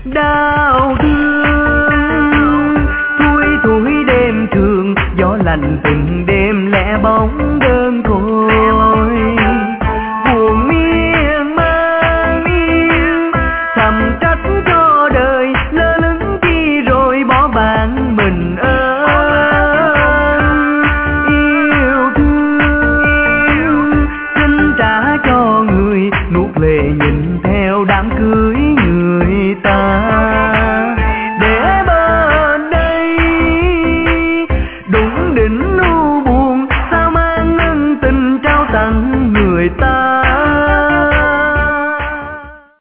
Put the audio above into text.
đau thương. Thui thui đêm trường, gió lạnh từng đêm lẻ bóng